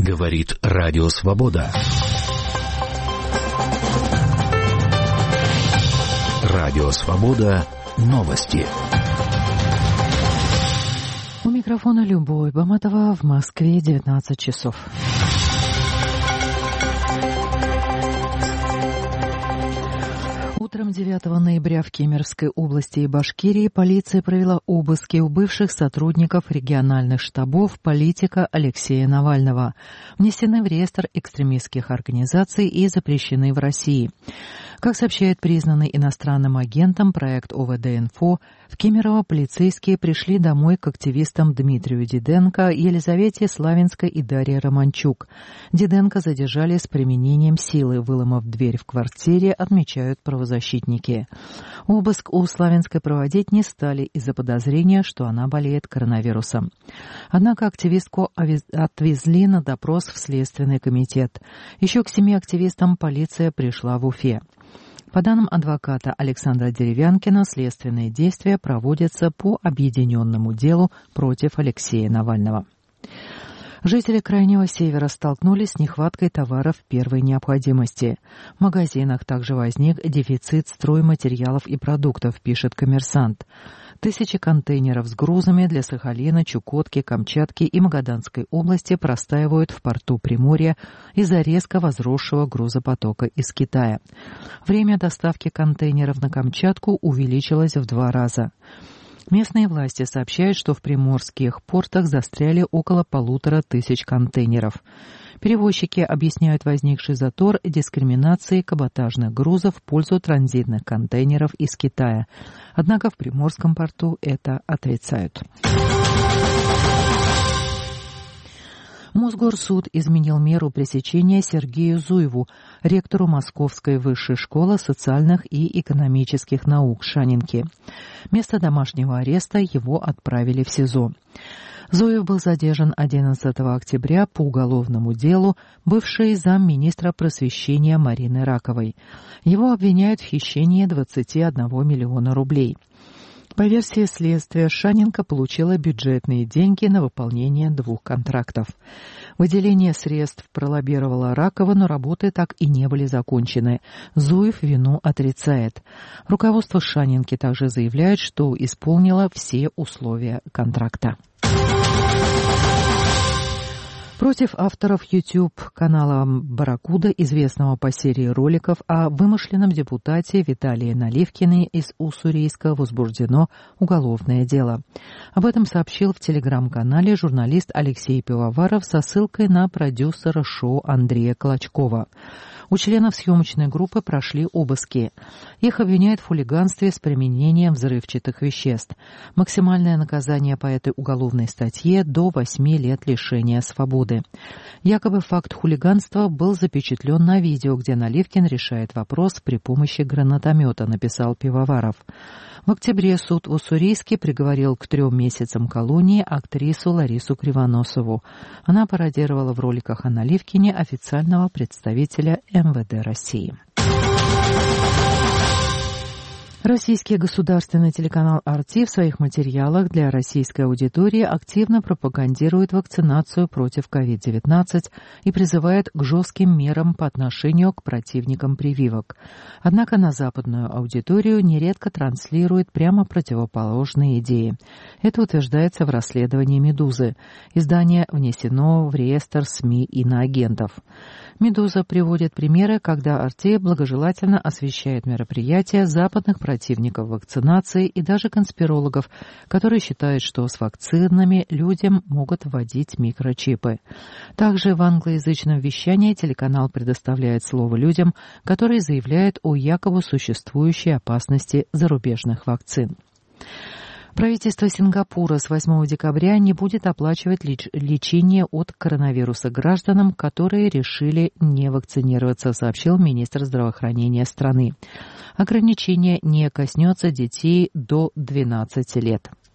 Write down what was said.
Говорит Радио Свобода. Радио Свобода. Новости. У микрофона Любовь Баматова, в Москве 19 часов. Утром 9 ноября в Кемеровской области и Башкирии полиция провела обыски у бывших сотрудников региональных штабов политика Алексея Навального. Внесены в реестр экстремистских организаций и запрещены в России. Как сообщает признанный иностранным агентом проект ОВД-Инфо, в Кемерово полицейские пришли домой к активистам Дмитрию Диденко, Елизавете Славинской и Дарье Романчук. Диденко задержали с применением силы, выломав дверь в квартире, отмечают правозащитники. Обыск у Славинской проводить не стали из-за подозрения, что она болеет коронавирусом. Однако активистку отвезли на допрос в Следственный комитет. Еще к 7 активистам полиция пришла в Уфе. По данным адвоката Александра Деревянкина, следственные действия проводятся по объединенному делу против Алексея Навального. Жители Крайнего Севера столкнулись с нехваткой товаров первой необходимости. В магазинах также возник дефицит стройматериалов и продуктов, пишет «Коммерсант». Тысячи контейнеров с грузами для Сахалина, Чукотки, Камчатки и Магаданской области простаивают в порту Приморья из-за резко возросшего грузопотока из Китая. Время доставки контейнеров на Камчатку увеличилось в 2 раза. Местные власти сообщают, что в приморских портах застряли около 1500 контейнеров. Перевозчики объясняют возникший затор дискриминацией каботажных грузов в пользу транзитных контейнеров из Китая. Однако в Приморском порту это отрицают. Мосгорсуд изменил меру пресечения Сергею Зуеву, ректору Московской высшей школы социальных и экономических наук Шанинки. Вместо домашнего ареста его отправили в СИЗО. Зуев был задержан 11 октября по уголовному делу бывшей замминистра просвещения Марины Раковой. Его обвиняют в хищении 21 миллиона рублей. По версии следствия, Шанинка получила бюджетные деньги на выполнение 2 контрактов. Выделение средств пролоббировала Ракова, но работы так и не были закончены. Зуев вину отрицает. Руководство Шанинки также заявляет, что исполнило все условия контракта. Против авторов YouTube-канала «Барракуда», известного по серии роликов о вымышленном депутате Виталии Наливкине из Уссурийска, возбуждено уголовное дело. Об этом сообщил в телеграм-канале журналист Алексей Пивоваров со ссылкой на продюсера шоу Андрея Клочкова. У членов съемочной группы прошли обыски. Их обвиняют в хулиганстве с применением взрывчатых веществ. Максимальное наказание по этой уголовной статье – до 8 лет лишения свободы. Якобы факт хулиганства был запечатлен на видео, где Наливкин решает вопрос при помощи гранатомета, написал Пивоваров. В октябре суд в Уссурийске приговорил к 3 месяцам колонии актрису Ларису Кривоносову. Она пародировала в роликах о Наливкине официального представителя МВД России. Российский государственный телеканал «Арти» в своих материалах для российской аудитории активно пропагандирует вакцинацию против COVID-19 и призывает к жестким мерам по отношению к противникам прививок. Однако на западную аудиторию нередко транслирует прямо противоположные идеи. Это утверждается в расследовании «Медузы». Издание внесено в реестр СМИ иноагентов. «Медуза» приводит примеры, когда «Арти» благожелательно освещает мероприятия западных противников вакцинации и даже конспирологов, которые считают, что с вакцинами людям могут вводить микрочипы. Также в англоязычном вещании телеканал предоставляет слово людям, которые заявляют о якобы существующей опасности зарубежных вакцин. Правительство Сингапура с 8 декабря не будет оплачивать лечение от коронавируса гражданам, которые решили не вакцинироваться, сообщил министр здравоохранения страны. Ограничение не коснется детей до 12 лет.